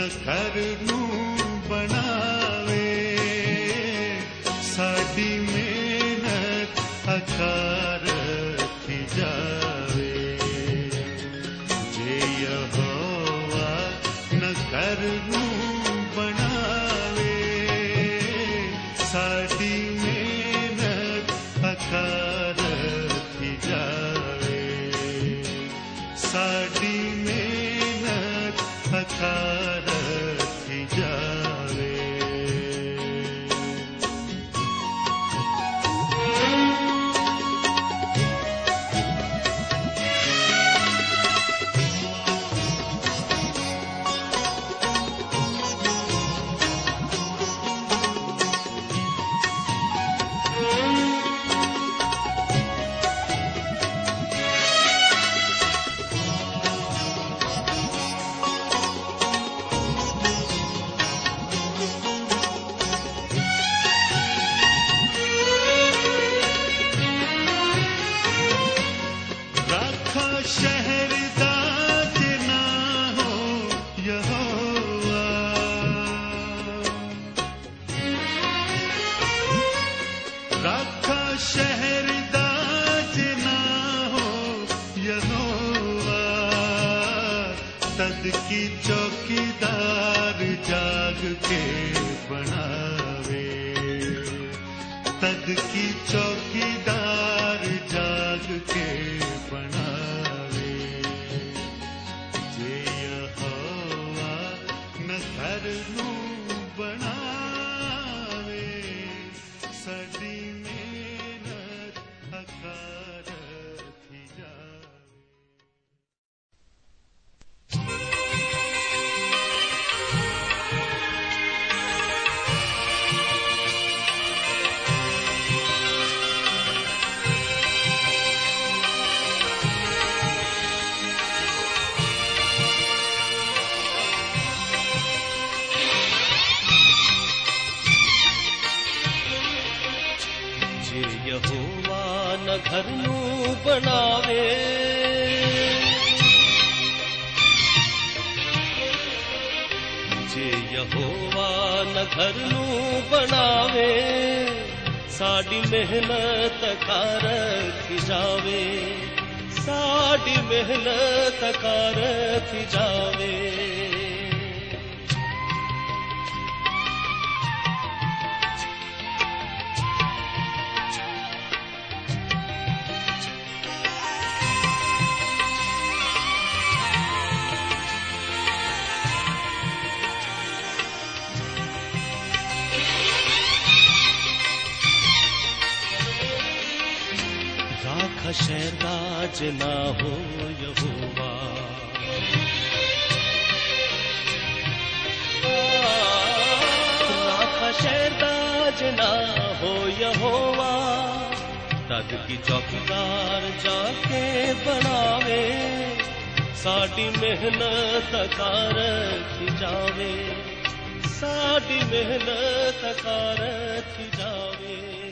घर नू बनावे साडी मेहनत आकार की जावे जे यहोवा न घर नू बनावे साडी मेहनत आकार की जावे साडी मेहनत आकार की जावे शहर दाज ना हो यहोवा रखा शहर दाज ना हो यहोवा तद की चौकीदार जाग के बनावे तद की चौकीदार जाग के बनावे जे यहोवा न घर नू बनावे सदी मेहनत आकार की जावे यहोवा न घर नू बनावे जे यहोवा न घर नू बनावे साडी मेहनत कार की जावे साडी मेहनत कार की जावे शहर दाज ना हो यहोवा राखा शहर दाज ना हो यहोवा तद की चौकीदार जाके बनावे साडी मेहनत कार की जावे साडी मेहनत कार की जावे